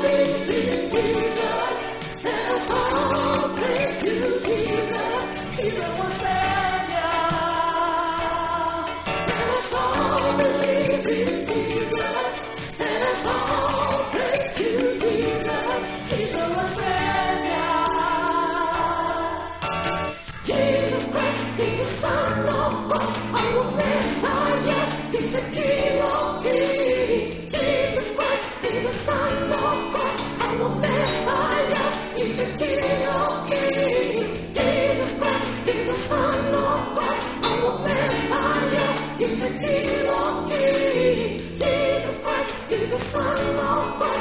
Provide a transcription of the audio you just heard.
believe in Jesus. Let us all pray to Jesus. He's our Savior. Let us all believe in Jesus. Let us all pray to Jesus. He's our Savior. Jesus Christ, He's the Son of God, our Messiah. He's the King of Kings. Jesus Christ, He's the Son of God, our Messiah. He's the King of Kings. Jesus Christ, He's the Son of God, our Messiah. He's the King of Kings. Jesus Christ, He's the Son of God.